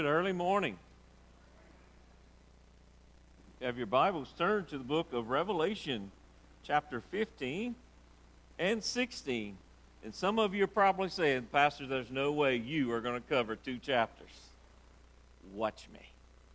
Good early morning. Have your Bibles turned to the book of Revelation, chapter 15 and 16. And some of you are probably saying, Pastor, there's no way you are going to cover two chapters. Watch me.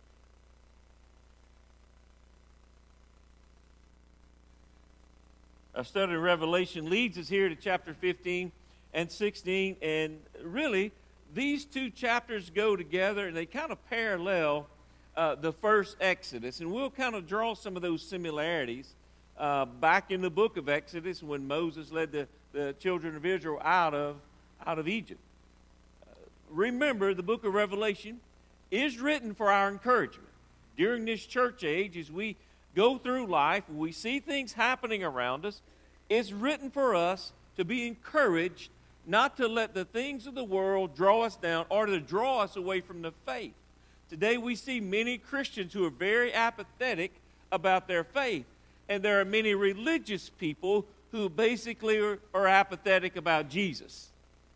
Our study of Revelation leads us here to chapter 15 and 16. And really, these two chapters go together and they kind of parallel the first Exodus. And we'll kind of draw some of those similarities back in the book of Exodus when Moses led the children of Israel out of Egypt. Remember, the book of Revelation is written for our encouragement. During this church age, as we go through life, we see things happening around us, it's written for us to be encouraged, not to let the things of the world draw us down or to draw us away from the faith. Today we see many Christians who are very apathetic about their faith. And there are many religious people who basically are apathetic about Jesus.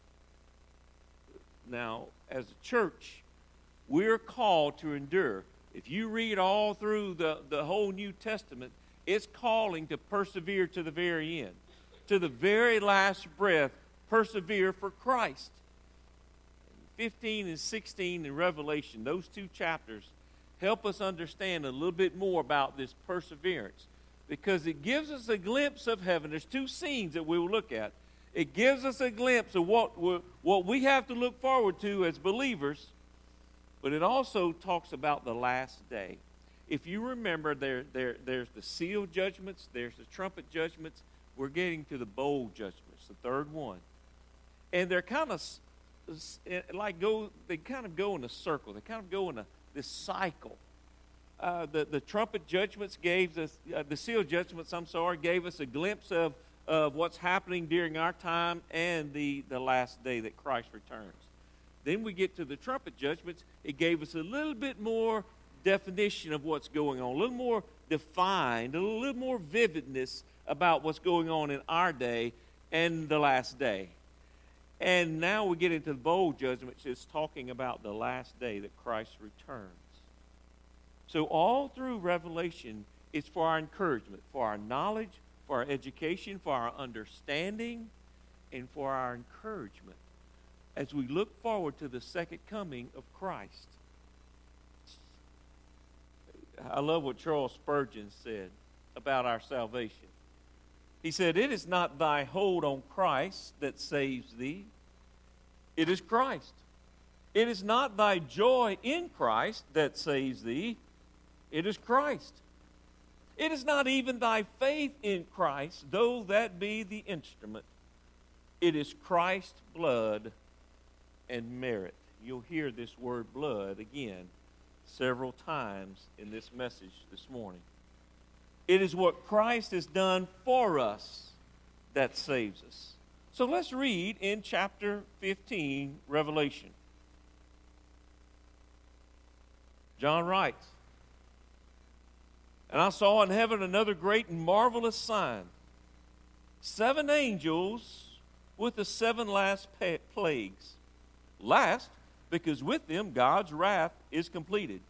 Now, as a church, we're called to endure. If you read all through the whole New Testament, it's calling to persevere to the very end. To the very last breath, persevere for Christ. 15 and 16 in Revelation, those two chapters, help us understand a little bit more about this perseverance because it gives us a glimpse of heaven. There's two scenes that we will look at. It gives us a glimpse of what we have to look forward to as believers, but it also talks about the last day. If you remember, there's the seal judgments, there's the trumpet judgments. We're getting to the bowl judgments, the third one. And they're kind of they kind of go in a circle. They kind of go in this cycle. The trumpet judgments gave us, the seal judgments, gave us a glimpse of what's happening during our time and the last day that Christ returns. Then we get to the trumpet judgments. It gave us a little bit more definition of what's going on, a little more defined, a little more vividness about what's going on in our day and the last day. And now we get into the bowl judgment, which is talking about the last day that Christ returns. So all through Revelation, it's for our encouragement, for our knowledge, for our education, for our understanding, and for our encouragement as we look forward to the second coming of Christ. I love what Charles Spurgeon said about our salvation. He said, "It is not thy hold on Christ that saves thee. It is Christ. It is not thy joy in Christ that saves thee. It is Christ. It is not even thy faith in Christ, though that be the instrument. It is Christ's blood and merit." You'll hear this word blood again several times in this message this morning. It is what Christ has done for us that saves us. So let's read in chapter 15, Revelation. John writes, "And I saw in heaven another great and marvelous sign, 7 angels with the 7 last plagues. Last, because with them God's wrath is completed.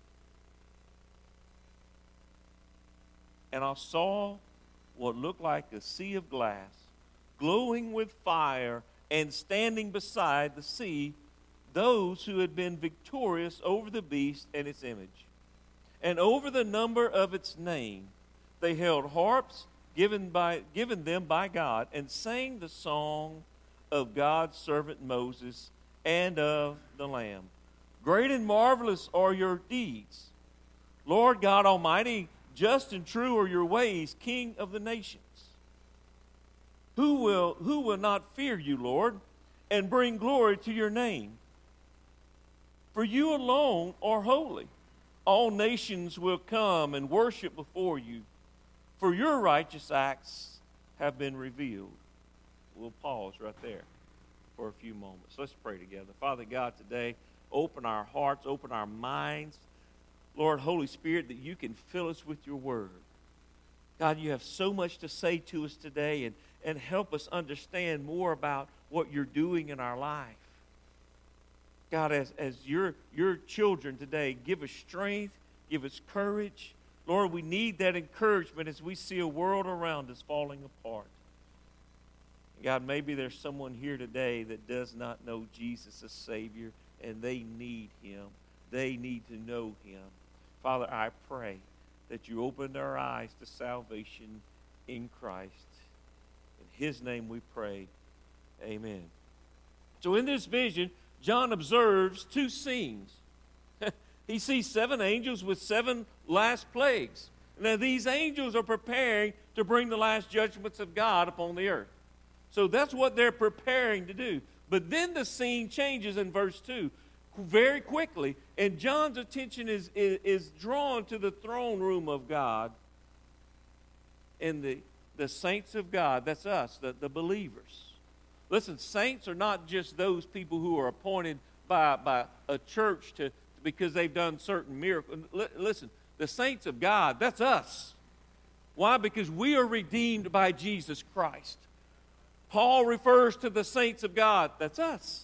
And I saw what looked like a sea of glass, glowing with fire, and standing beside the sea, those who had been victorious over the beast and its image, and over the number of its name. They held harps given them by God, and sang the song of God's servant Moses and of the Lamb. Great and marvelous are your deeds, Lord God Almighty. Just and true are your ways, King of the nations. Who will not fear you, Lord, and bring glory to your name? For you alone are holy. All nations will come and worship before you, for your righteous acts have been revealed." We'll pause right there for a few moments. Let's pray together. Father God, today, open our hearts, open our minds. Lord, Holy Spirit, that you can fill us with your word. God, you have so much to say to us today, and help us understand more about what you're doing in our life. God, as your children today, give us strength, give us courage. Lord, we need that encouragement as we see a world around us falling apart. God, maybe there's someone here today that does not know Jesus as Savior, and they need Him. They need to know Him. Father, I pray that you open their eyes to salvation in Christ. In His name we pray. Amen. So in this vision, John observes two scenes. He sees 7 angels with 7 last plagues. Now these angels are preparing to bring the last judgments of God upon the earth. So that's what they're preparing to do. But then the scene changes in verse 2 very quickly, and John's attention is drawn to the throne room of God and the saints of God. That's us, the believers. Listen, saints are not just those people who are appointed by a church because they've done certain miracles. Listen, the saints of God, that's us. Why? Because we are redeemed by Jesus Christ. Paul refers to the saints of God. That's us.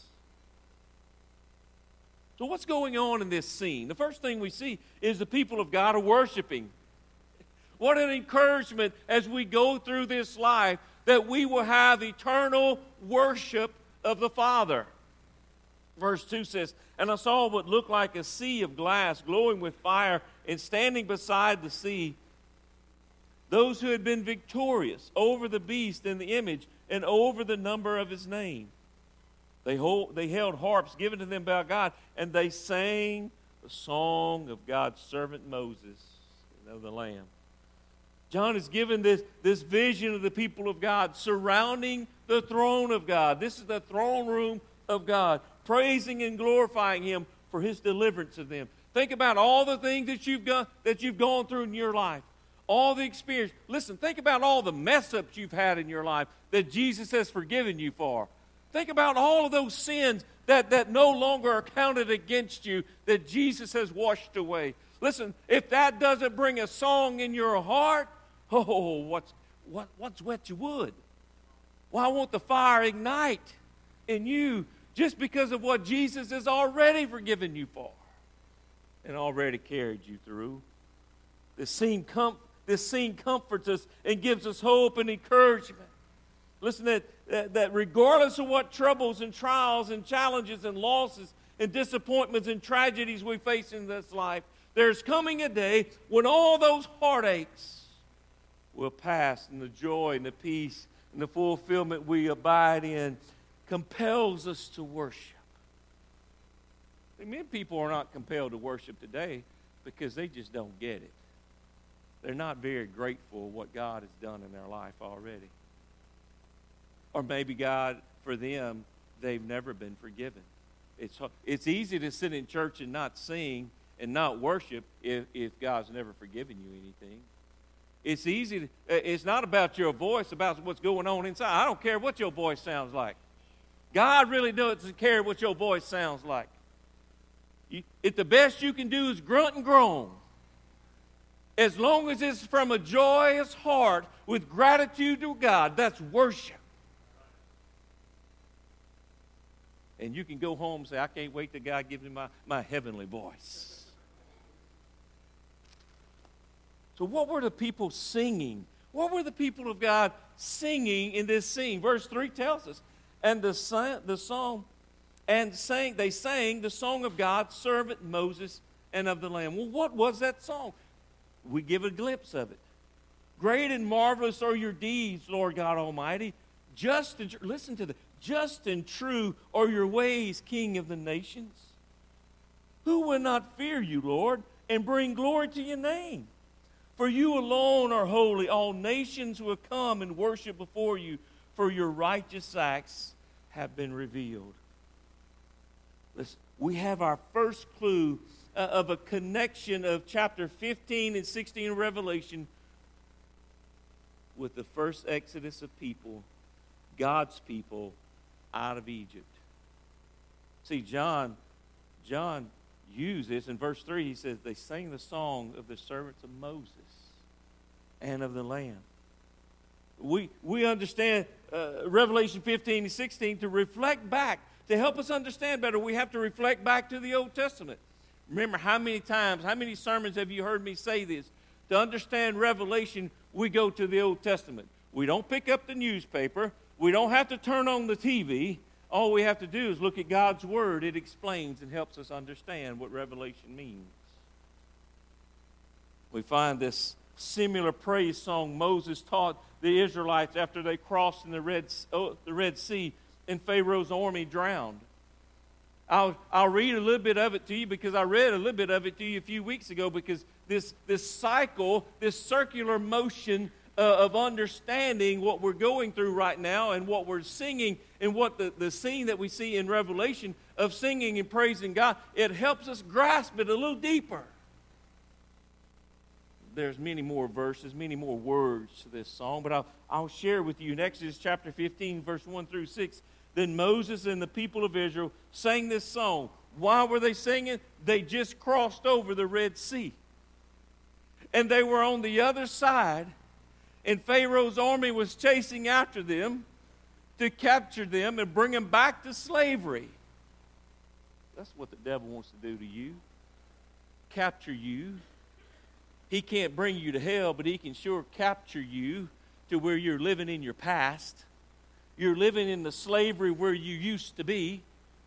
So what's going on in this scene? The first thing we see is the people of God are worshiping. What an encouragement as we go through this life that we will have eternal worship of the Father. Verse 2 says, "And I saw what looked like a sea of glass glowing with fire, and standing beside the sea, those who had been victorious over the beast and the image and over the number of his name. They held harps given to them by God, and they sang the song of God's servant Moses and of the Lamb." John is given this vision of the people of God surrounding the throne of God. This is the throne room of God, praising and glorifying Him for His deliverance of them. Think about all the things that you've gone through in your life. All the experience. Listen, think about all the mess-ups you've had in your life that Jesus has forgiven you for. Think about all of those sins that no longer are counted against you, that Jesus has washed away. Listen, if that doesn't bring a song in your heart, what's wet your wood? Why won't the fire ignite in you just because of what Jesus has already forgiven you for and already carried you through? This scene comforts us and gives us hope and encouragement. Listen, that regardless of what troubles and trials and challenges and losses and disappointments and tragedies we face in this life, there's coming a day when all those heartaches will pass, and the joy and the peace and the fulfillment we abide in compels us to worship. Many people are not compelled to worship today because they just don't get it. They're not very grateful for what God has done in their life already. Or maybe God, for them, they've never been forgiven. It's easy to sit in church and not sing and not worship if God's never forgiven you anything. It's easy. It's not about your voice, about what's going on inside. I don't care what your voice sounds like. God really doesn't care what your voice sounds like. If the best you can do is grunt and groan, as long as it's from a joyous heart with gratitude to God, that's worship. And you can go home and say, I can't wait till God gives me my heavenly voice. So what were the people singing? What were the people of God singing in this scene? Verse 3 tells us, and they sang the song of God's servant Moses and of the Lamb. Well, what was that song? We give a glimpse of it. Great and marvelous are your deeds, Lord God Almighty. Listen to this. Just and true are your ways, King of the nations. Who will not fear you, Lord, and bring glory to your name? For you alone are holy. All nations will come and worship before you, for your righteous acts have been revealed. Listen, we have our first clue of a connection of chapter 15 and 16 of Revelation with the first exodus of people, God's people, out of Egypt. See, John used this. In verse 3, he says, they sang the song of the servants of Moses and of the Lamb. We understand Revelation 15 and 16 to reflect back To help us understand better, we have to reflect back to the Old Testament. Remember, how many times, how many sermons have you heard me say this? To understand Revelation, we go to the Old Testament. We don't pick up the newspaper. We don't have to turn on the TV. All we have to do is look at God's Word. It explains and helps us understand what Revelation means. We find this similar praise song Moses taught the Israelites after they crossed in the Red Sea and Pharaoh's army drowned. I'll read a little bit of it to you because I read a little bit of it to you a few weeks ago, because this cycle, this circular motion of understanding what we're going through right now and what we're singing and what the scene that we see in Revelation of singing and praising God, it helps us grasp it a little deeper. There's many more verses, many more words to this song, but I'll share with you in Exodus chapter 15, verse 1 through 6. Then Moses and the people of Israel sang this song. Why were they singing? They just crossed over the Red Sea. And they were on the other side, and Pharaoh's army was chasing after them to capture them and bring them back to slavery. That's what the devil wants to do to you. Capture you. He can't bring you to hell, but he can sure capture you to where you're living in your past. You're living in the slavery where you used to be.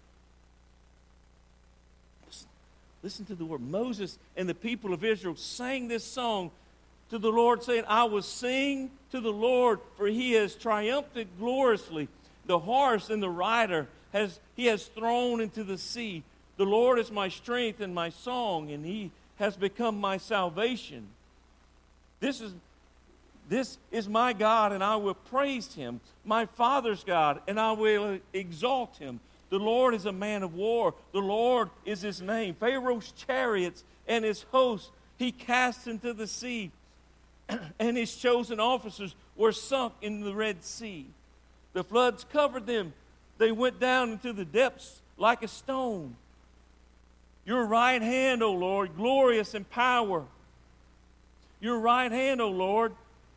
Listen to the word. Moses and the people of Israel sang this song to the Lord, saying, I will sing to the Lord, for he has triumphed gloriously. The horse and the rider he has thrown into the sea. The Lord is my strength and my song, and he has become my salvation. This is my God, and I will praise him. My Father's God, and I will exalt him. The Lord is a man of war. The Lord is his name. Pharaoh's chariots and his hosts he cast into the sea, and his chosen officers were sunk in the Red Sea. The floods covered them. They went down into the depths like a stone. Your right hand, O Lord, glorious in power. Your right hand, O Lord,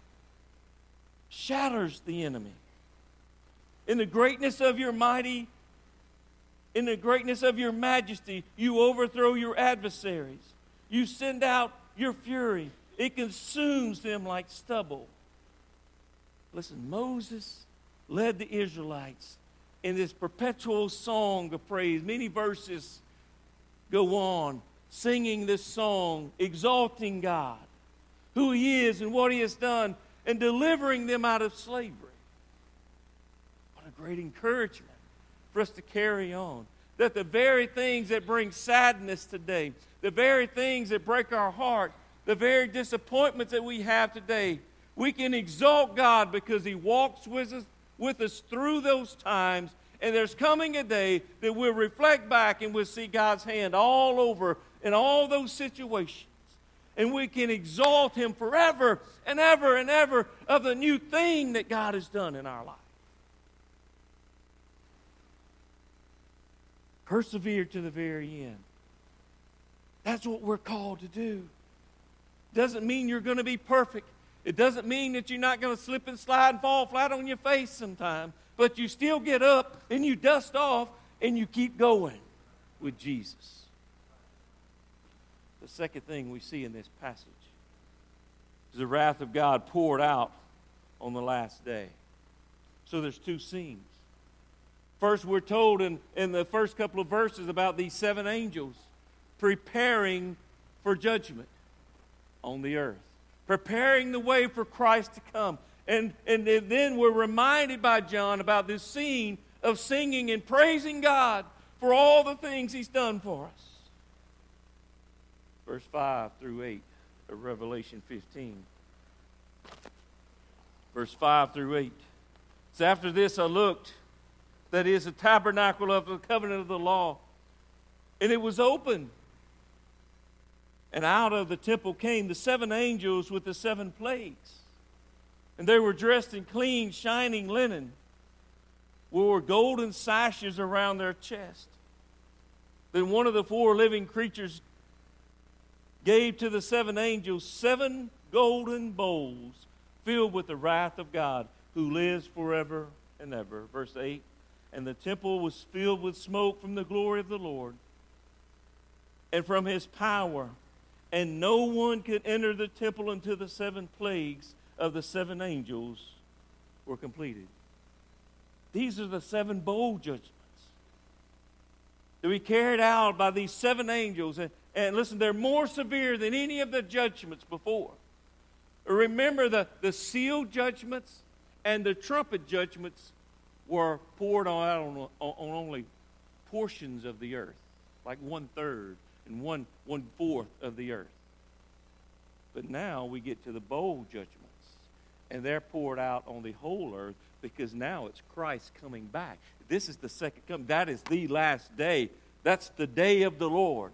shatters the enemy. In the greatness of your majesty, you overthrow your adversaries. You send out your fury. It consumes them like stubble. Listen, Moses led the Israelites in this perpetual song of praise. Many verses go on singing this song, exalting God, who he is and what he has done, and delivering them out of slavery. What a great encouragement for us to carry on. That the very things that bring sadness today, the very things that break our heart, the very disappointments that we have today, we can exalt God because he walks with us through those times. And there's coming a day that we'll reflect back and we'll see God's hand all over in all those situations. And we can exalt him forever and ever and ever of the new thing that God has done in our life. Persevere to the very end. That's what we're called to do. Doesn't mean you're going to be perfect. It doesn't mean that you're not going to slip and slide and fall flat on your face sometime. But you still get up and you dust off and you keep going with Jesus. The second thing we see in this passage is the wrath of God poured out on the last day. So there's two scenes. First, we're told in the first couple of verses about these 7 angels preparing for judgment on the earth, preparing the way for Christ to come. And then we're reminded by John about this scene of singing and praising God for all the things he's done for us. Verse 5 through 8 of Revelation 15. Verse 5 through 8. So after this I looked, that is the tabernacle of the covenant of the law, and it was open. And out of the temple came the 7 angels with the 7 plagues. And they were dressed in clean, shining linen, wore golden sashes around their chest. Then one of the 4 living creatures gave to the 7 angels 7 golden bowls filled with the wrath of God, who lives forever and ever. Verse 8. And the temple was filled with smoke from the glory of the Lord and from his power. And no one could enter the temple until the 7 plagues of the 7 angels were completed. These are the 7 bowl judgments to be carried out by these 7 angels. And listen, they're more severe than any of the judgments before. Remember, the seal judgments and the trumpet judgments were poured out on only portions of the earth, like 1/3 and 1/4 of the earth. But now we get to the bowl judgments, and they're poured out on the whole earth, because now it's Christ coming back. This is the second coming. That is the last day. That's the day of the Lord.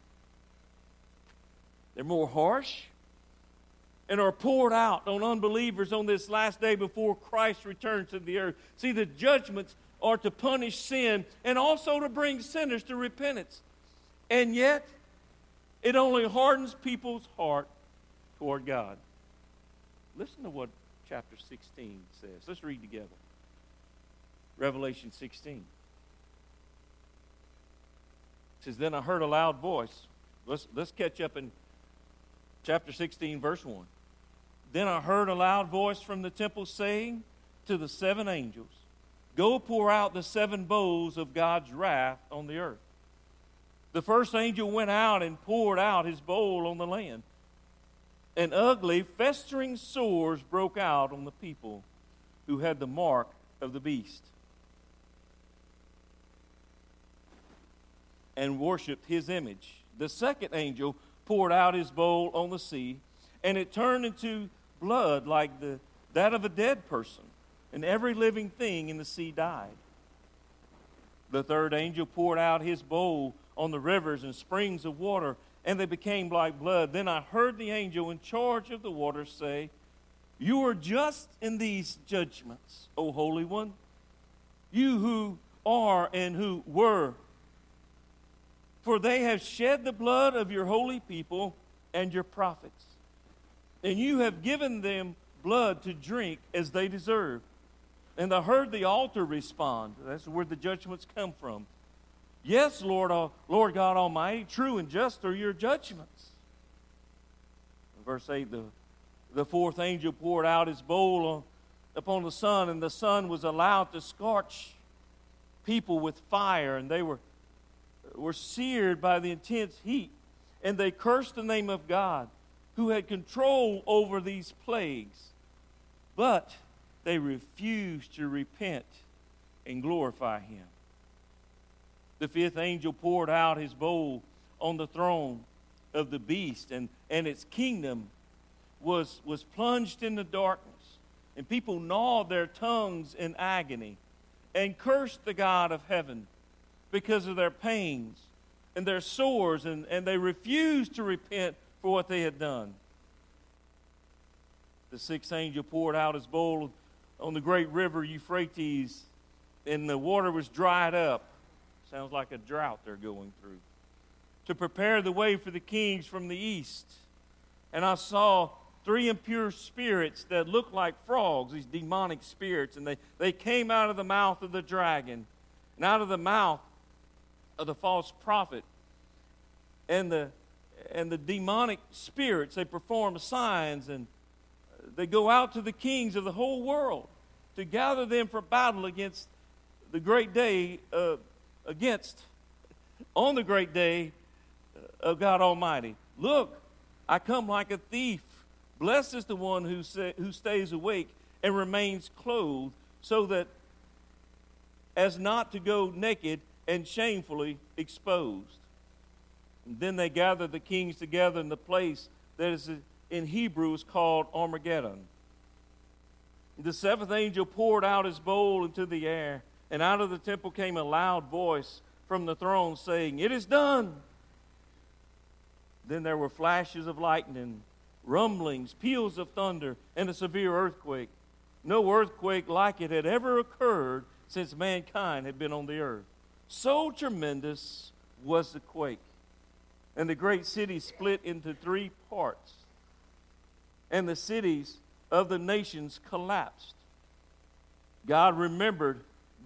They're more harsh and are poured out on unbelievers on this last day before Christ returns to the earth. See, the judgments are to punish sin and also to bring sinners to repentance. And yet, it only hardens people's heart toward God. Listen to what chapter 16 says. Let's read together. Revelation 16. It says, "Then I heard a loud voice." Let's catch up in chapter 16, verse 1. "Then I heard a loud voice from the temple saying to the 7 angels, 'Go pour out the 7 bowls of God's wrath on the earth.' The first angel went out and poured out his bowl on the land. And ugly, festering sores broke out on the people who had the mark of the beast and worshipped his image. The second angel poured out his bowl on the sea, and it turned into blood like that of a dead person, and every living thing in the sea died. The third angel poured out his bowl on the rivers and springs of water, and they became like blood. Then I heard the angel in charge of the waters say, 'You are just in these judgments, O Holy One, you who are and who were. For they have shed the blood of your holy people and your prophets, and you have given them blood to drink as they deserve.' And I heard the altar respond." That's where the judgments come from. "Yes, Lord God Almighty, true and just are your judgments." In verse 8, the fourth angel poured out his bowl upon the sun, and the sun was allowed to scorch people with fire, and they were seared by the intense heat. And they cursed the name of God, who had control over these plagues. But they refused to repent and glorify him. The fifth angel poured out his bowl on the throne of the beast, and its kingdom was plunged into darkness. And people gnawed their tongues in agony and cursed the God of heaven because of their pains and their sores, and they refused to repent for what they had done. The sixth angel poured out his bowl on the great river Euphrates, and the water was dried up. Sounds like a drought they're going through. To prepare the way for the kings from the east. And I saw 3 impure spirits that looked like frogs, these demonic spirits, and they came out of the mouth of the dragon and out of the mouth of the false prophet. And the demonic spirits, they perform signs, and they go out to the kings of the whole world to gather them for battle against the great day, on the great day of God Almighty. Look, I come like a thief. Blessed is the one who stays awake and remains clothed, so that as not to go naked and shamefully exposed. And then they gathered the kings together in the place that is in Hebrew is called Armageddon. The seventh angel poured out his bowl into the air, and out of the temple came a loud voice from the throne saying, "It is done." Then there were flashes of lightning, rumblings, peals of thunder, and a severe earthquake. No earthquake like it had ever occurred since mankind had been on the earth. So tremendous was the quake. And the great city split into 3 parts. And the cities of the nations collapsed. God remembered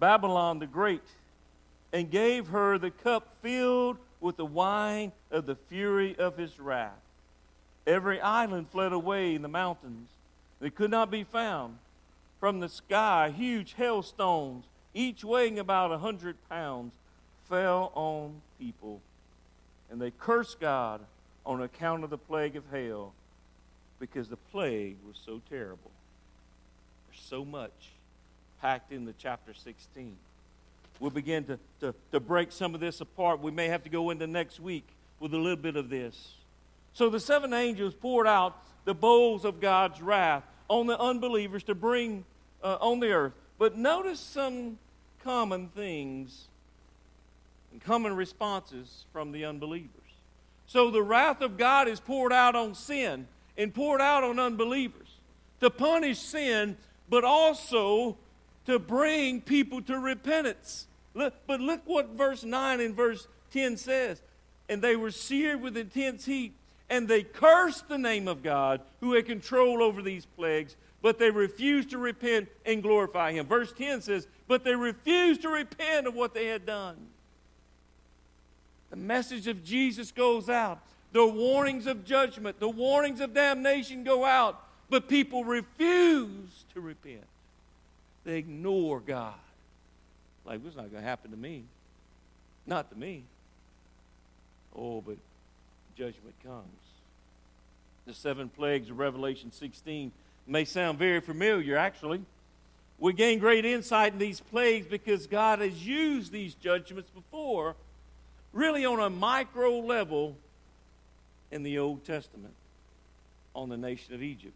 Babylon the Great, and gave her the cup filled with the wine of the fury of his wrath. Every island fled away in the mountains. They could not be found. From the sky, huge hailstones, each weighing about 100 pounds, fell on people. And they cursed God on account of the plague of hail, because the plague was so terrible. There's so much packed into chapter 16. We'll begin to break some of this apart. We may have to go into next week with a little bit of this. So the 7 angels poured out the bowls of God's wrath on the unbelievers to bring on the earth. But notice some common things and common responses from the unbelievers. So the wrath of God is poured out on sin and poured out on unbelievers to punish sin, but also to bring people to repentance. But look what verse 9 and verse 10 says. And they were seared with intense heat, and they cursed the name of God who had control over these plagues, but they refused to repent and glorify him. Verse 10 says, but they refused to repent of what they had done. The message of Jesus goes out. The warnings of judgment, the warnings of damnation go out, but people refuse to repent. They ignore God. Like, it's not going to happen to me. Not to me. Oh, but judgment comes. The 7 plagues of Revelation 16 may sound very familiar, actually. We gain great insight in these plagues because God has used these judgments before, really on a micro level in the Old Testament on the nation of Egypt.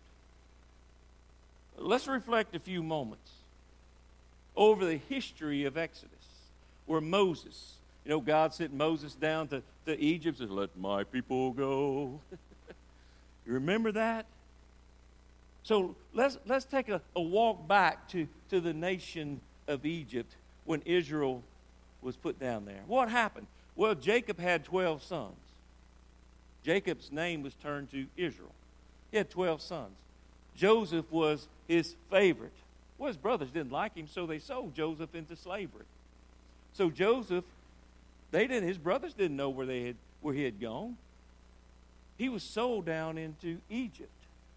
Let's reflect a few moments over the history of Exodus, where Moses, God sent Moses down to Egypt and said, let my people go. You remember that? So let's take a walk back to the nation of Egypt when Israel was put down there. What happened? Well, Jacob had 12 sons. Jacob's name was turned to Israel. He had 12 sons. Joseph was his favorite. Well, his brothers didn't like him, so they sold Joseph into slavery. So Joseph, his brothers didn't know where he had gone. He was sold down into Egypt.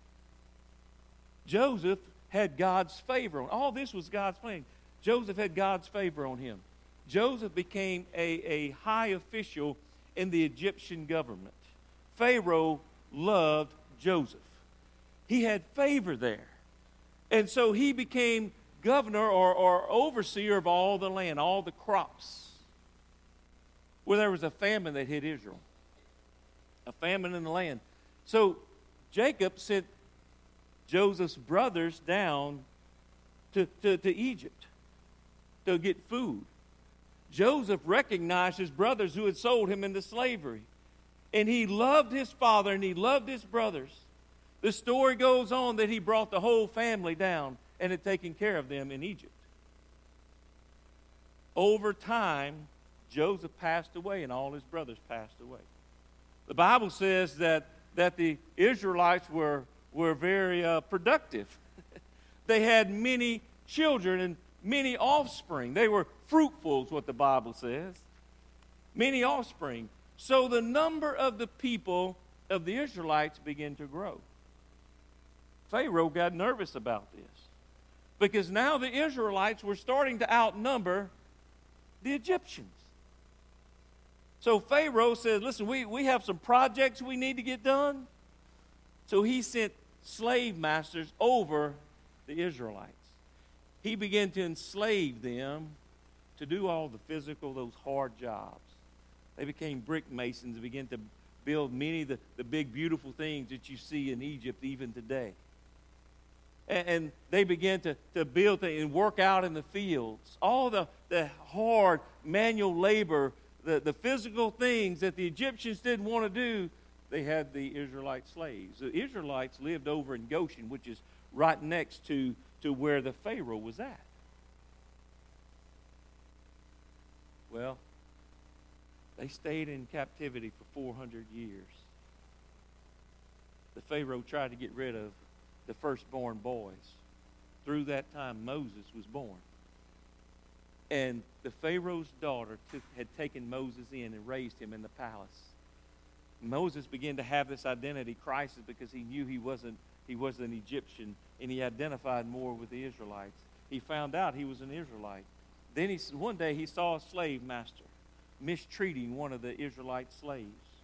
Joseph had God's favor on. All this was God's plan. Joseph had God's favor on him. Joseph became a high official in the Egyptian government. Pharaoh loved Joseph. He had favor there. And so he became governor or overseer of all the land, all the crops. Well, there was a famine that hit Israel. A famine in the land. So Jacob sent Joseph's brothers down to Egypt to get food. Joseph recognized his brothers who had sold him into slavery. And he loved his father and he loved his brothers. The story goes on that he brought the whole family down and had taken care of them in Egypt. Over time, Joseph passed away and all his brothers passed away. The Bible says that the Israelites were very productive. They had many children and many offspring. They were fruitful, is what the Bible says. Many offspring. So the number of the people of the Israelites began to grow. Pharaoh got nervous about this because now the Israelites were starting to outnumber the Egyptians. So Pharaoh said, listen, we have some projects we need to get done. So he sent slave masters over the Israelites. He began to enslave them to do all the physical, those hard jobs. They became brick masons and began to build many of the big, beautiful things that you see in Egypt even today. And they began to build and work out in the fields. All the hard manual labor, the physical things that the Egyptians didn't want to do, they had the Israelite slaves. The Israelites lived over in Goshen, which is right next to where the Pharaoh was at. Well, they stayed in captivity for 400 years. The Pharaoh tried to get rid of the firstborn boys. Through that time, Moses was born. And the Pharaoh's daughter had taken Moses in and raised him in the palace. Moses began to have this identity crisis because he knew he was an Egyptian, and he identified more with the Israelites. He found out he was an Israelite. Then one day he saw a slave master mistreating one of the Israelite slaves.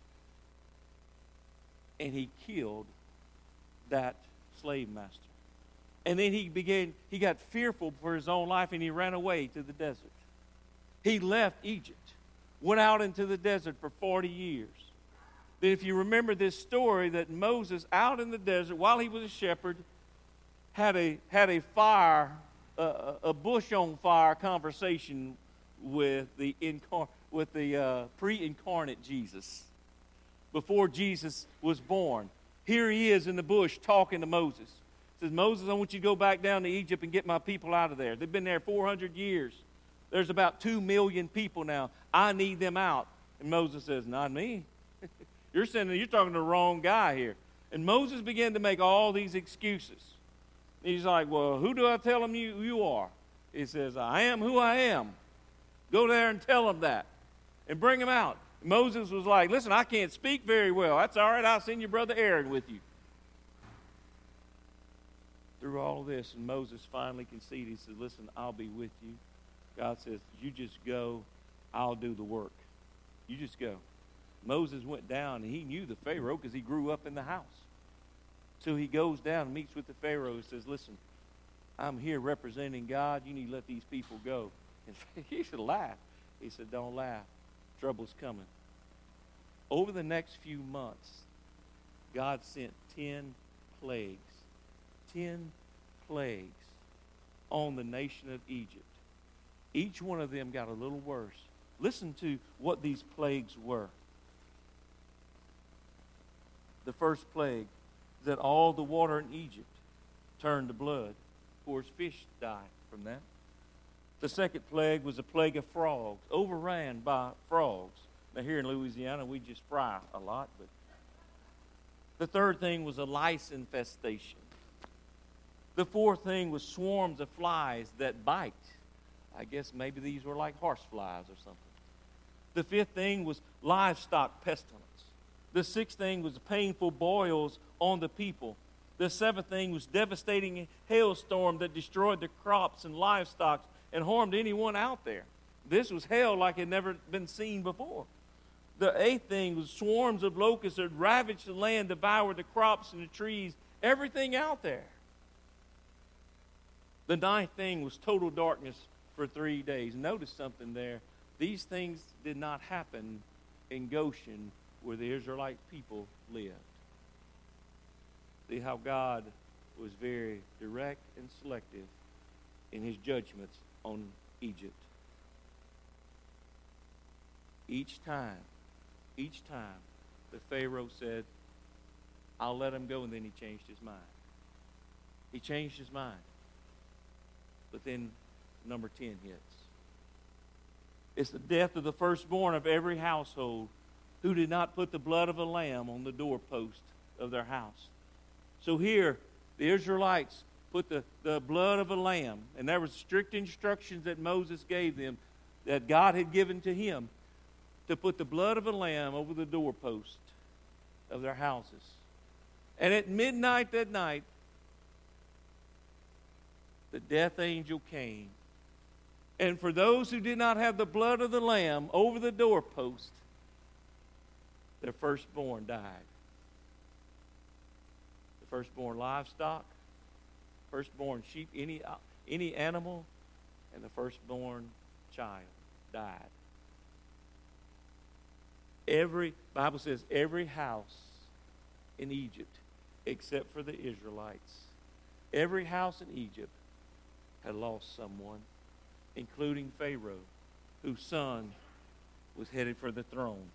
And he killed that slave master. And then he got fearful for his own life, and he ran away to the desert. He left Egypt, went out into the desert for 40 years. Then if you remember this story, that Moses out in the desert, while he was a shepherd, had a fire, a bush on fire conversation with the pre-incarnate Jesus. Before Jesus was born, here he is in the bush talking to Moses. He says, Moses, I want you to go back down to Egypt and get my people out of there. They've been there 400 years. There's about 2 million people now. I need them out. And Moses says, not me. You're talking to the wrong guy here. And Moses began to make all these excuses. He's like, well, who do I tell them you are? He says, I am who I am. Go there and tell them that. And bring them out. Moses was like, listen, I can't speak very well. That's all right. I'll send your brother Aaron with you. Through all of this, and Moses finally conceded. He said, listen, I'll be with you. God says, you just go. I'll do the work. You just go. Moses went down, and he knew the Pharaoh because he grew up in the house. So he goes down and meets with the Pharaoh and says, listen, I'm here representing God. You need to let these people go. And he should laugh. He said, don't laugh. Trouble's coming. Over the next few months, God sent 10 plagues. 10 plagues on the nation of Egypt. Each one of them got a little worse. Listen to what these plagues were. The first plague is that all the water in Egypt turned to blood. Of course, fish died from that. The second plague was a plague of frogs, overran by frogs. Now here in Louisiana, we just fry a lot. But the third thing was a lice infestation. The fourth thing was swarms of flies that bite. I guess maybe these were like horse flies or something. The fifth thing was livestock pestilence. The sixth thing was painful boils on the people. The seventh thing was devastating hailstorm that destroyed the crops and livestock and harmed anyone out there. This was hell like it had never been seen before. The eighth thing was swarms of locusts that ravaged the land, devoured the crops and the trees, everything out there. The ninth thing was total darkness for 3 days. Notice something there. These things did not happen in Goshen where the Israelite people lived. See how God was very direct and selective in his judgments on Egypt. Each time, the Pharaoh said, I'll let him go, and then he changed his mind. He changed his mind. But then number 10 hits. It's the death of the firstborn of every household who did not put the blood of a lamb on the doorpost of their house. So here, the Israelites put the blood of a lamb, and there were strict instructions that Moses gave them, that God had given to him, to put the blood of a lamb over the doorpost of their houses. And at midnight that night, the death angel came. And for those who did not have the blood of the lamb over the doorpost, their firstborn died. The firstborn livestock, firstborn sheep, any animal, and the firstborn child died. Bible says every house in Egypt, except for the Israelites, every house in Egypt had lost someone, including Pharaoh, whose son was headed for the throne.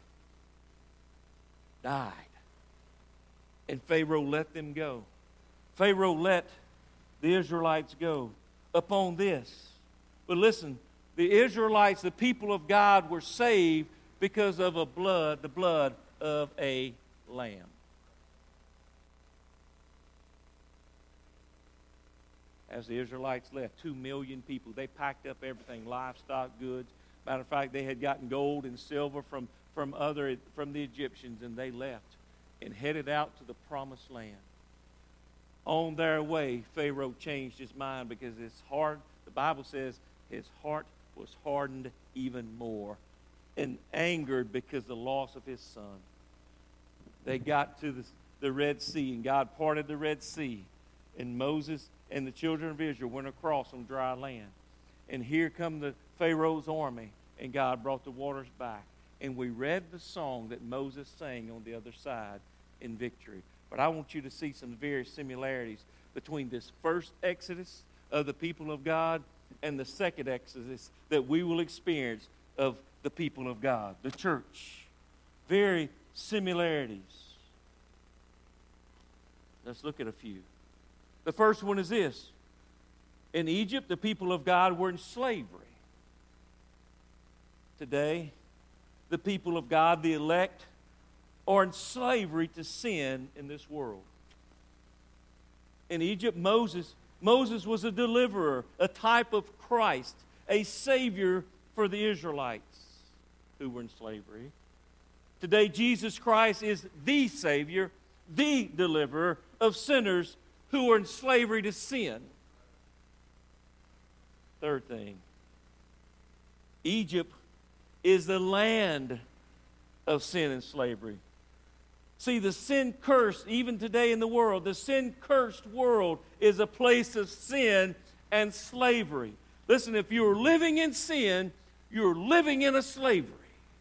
Died. And Pharaoh let them go. Pharaoh let the Israelites go upon this. But listen, the Israelites, the people of God, were saved because of the blood of a lamb. as the Israelites left. 2 million people. They packed up everything, livestock, goods. Matter of fact, they had gotten gold and silver from the Egyptians, and they left and headed out to the promised land. On their way, Pharaoh changed his mind because his heart, the Bible says, his heart was hardened even more and angered because of the loss of his son. They got to the Red Sea, and God parted the Red Sea, and Moses and the children of Israel went across on dry land. And here come the Pharaoh's army, and God brought the waters back. And we read the song that Moses sang on the other side in victory. But I want you to see some very similarities between this first exodus of the people of God and the second exodus that we will experience of the people of God, the church. Very similarities. Let's look at a few. The first one is this. In Egypt, the people of God were in slavery. Today, the people of God, the elect, are in slavery to sin in this world. In Egypt, Moses was a deliverer, a type of Christ, a Savior for the Israelites who were in slavery. Today, Jesus Christ is the Savior, the deliverer of sinners who are in slavery to sin. Third thing, Egypt is the land of sin and slavery. See, the sin-cursed, even today in the world, the sin-cursed world is a place of sin and slavery. Listen, if you're living in sin, you're living in a slavery.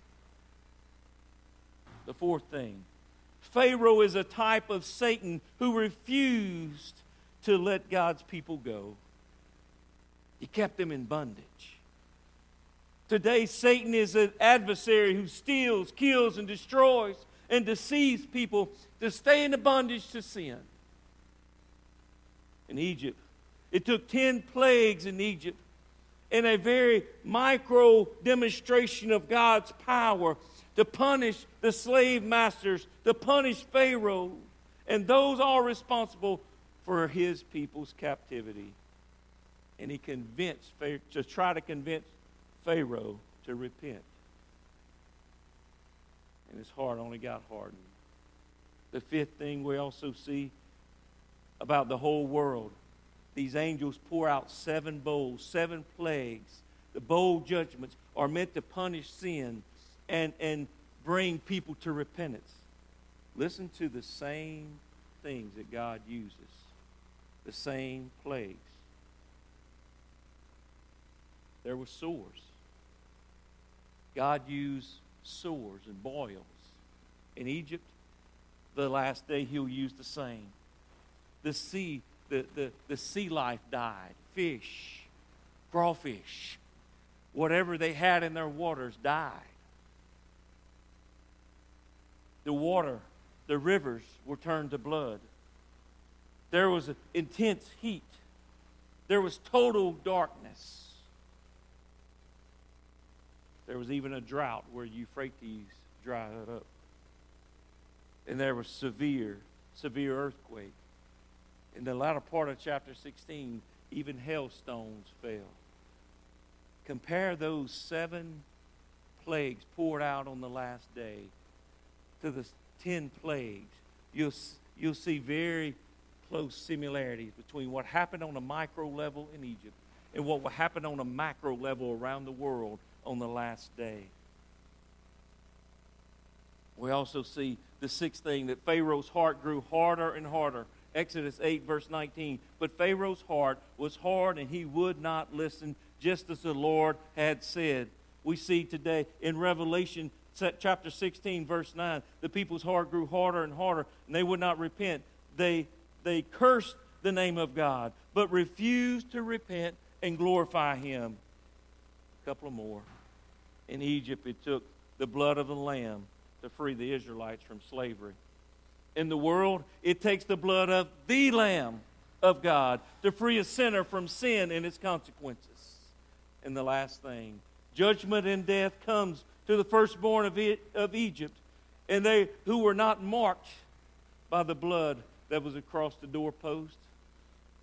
The fourth thing, Pharaoh is a type of Satan who refused to let God's people go. He kept them in bondage. Today, Satan is an adversary who steals, kills, and destroys and deceives people to stay in the bondage to sin. In Egypt, it took 10 plagues in Egypt and a very micro demonstration of God's power to punish the slave masters, to punish Pharaoh, and those all responsible for his people's captivity. And he convinced Pharaoh, to try to convince Pharaoh to repent. And his heart only got hardened. The fifth thing we also see about the whole world, these angels pour out 7 bowls, 7 plagues. The bowl judgments are meant to punish sin and bring people to repentance. Listen to the same things that God uses, the same plagues. There were sores. God used sores and boils. In Egypt, the last day he'll use the same. The sea life died. Fish, crawfish, whatever they had in their waters died. The water, the rivers were turned to blood. There was intense heat. There was total darkness. There was even a drought where Euphrates dried up. And there was severe earthquake. In the latter part of chapter 16, even hailstones fell. Compare those 7 plagues poured out on the last day to the 10 plagues. You'll see very close similarities between what happened on a micro level in Egypt and what will happen on a macro level around the world on the last day. We also see the 6th thing, that Pharaoh's heart grew harder and harder. Exodus 8, verse 19. But Pharaoh's heart was hard, and he would not listen, just as the Lord had said. We see today in Revelation chapter 16, verse 9, the people's heart grew harder and harder, and they would not repent. They cursed the name of God, but refused to repent and glorify him. A couple more. In Egypt, it took the blood of the lamb to free the Israelites from slavery. In the world, it takes the blood of the Lamb of God to free a sinner from sin and its consequences. And the last thing, judgment and death comes to the firstborn of Egypt, and they who were not marked by the blood that was across the doorpost.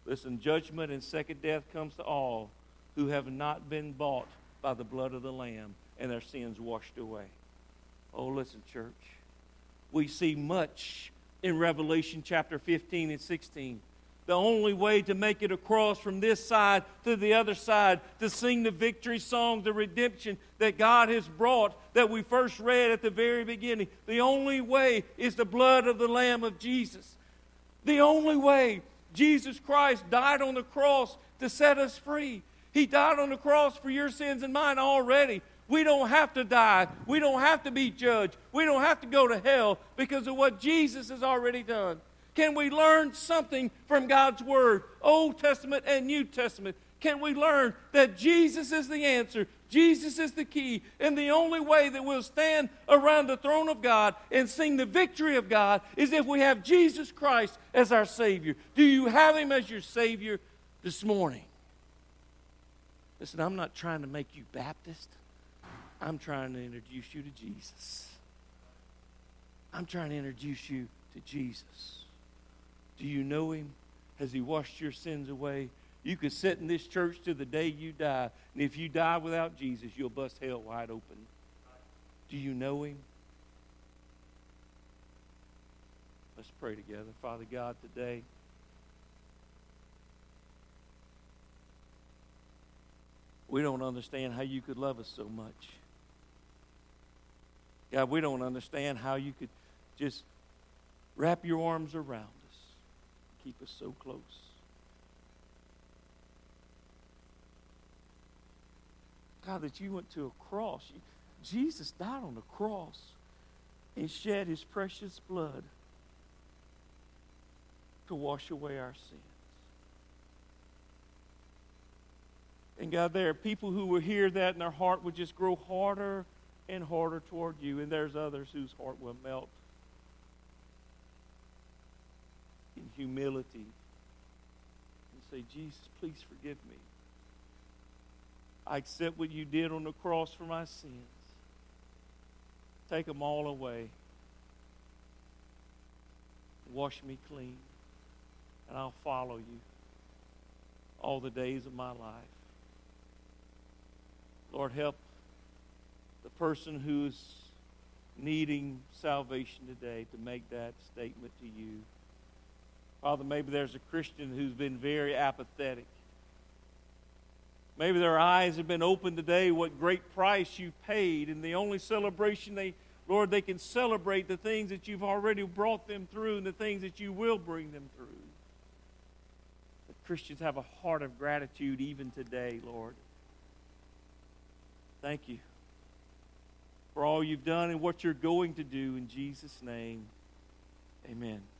Listen, judgment and second death comes to all who have not been bought by the blood of the Lamb and their sins washed away. Oh, listen, church. We see much in Revelation chapter 15 and 16. The only way to make it across from this side to the other side, to sing the victory song, the redemption that God has brought that we first read at the very beginning, the only way is the blood of the Lamb of Jesus. The only way. Jesus Christ died on the cross to set us free. He died on the cross for your sins and mine already. We don't have to die. We don't have to be judged. We don't have to go to hell because of what Jesus has already done. Can we learn something from God's Word, Old Testament and New Testament? Can we learn that Jesus is the answer, Jesus is the key, and the only way that we'll stand around the throne of God and sing the victory of God is if we have Jesus Christ as our Savior. Do you have Him as your Savior this morning? Listen, I'm not trying to make you Baptist. I'm trying to introduce you to Jesus. I'm trying to introduce you to Jesus. Do you know Him? Has He washed your sins away? You could sit in this church to the day you die, and if you die without Jesus, you'll bust hell wide open. Do you know Him? Let's pray together. Father God, today, we don't understand how you could love us so much. God, we don't understand how you could just wrap your arms around us, keep us so close. God, that you went to a cross. Jesus died on the cross and shed His precious blood to wash away our sins. And God, there are people who will hear that and their heart would just grow harder and harder toward you. And there's others whose heart will melt in humility and say, Jesus, please forgive me. I accept what you did on the cross for my sins. Take them all away. Wash me clean. And I'll follow you all the days of my life. Lord, help the person who's needing salvation today to make that statement to you. Father, maybe there's a Christian who's been very apathetic. Maybe their eyes have been opened today, what great price you've paid, and the only celebration Lord, they can celebrate the things that you've already brought them through and the things that you will bring them through. But Christians have a heart of gratitude even today, Lord. Thank you for all you've done and what you're going to do in Jesus' name. Amen.